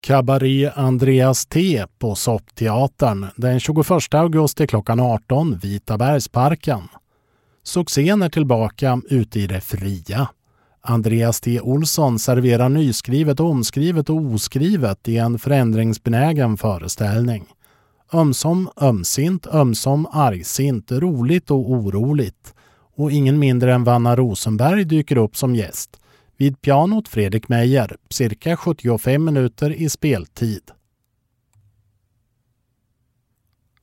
Cabaret Andreas T på Soppteatern den 21 augusti klockan 18, Vitabergsparken. Succén är tillbaka ute i det fria. Andreas T. Olsson serverar nyskrivet, omskrivet och oskrivet i en förändringsbenägen föreställning. Ömsom ömsint, ömsom argsint, roligt och oroligt. Och ingen mindre än Vanna Rosenberg dyker upp som gäst. Vid pianot Fredrik Meijer, cirka 75 minuter i speltid.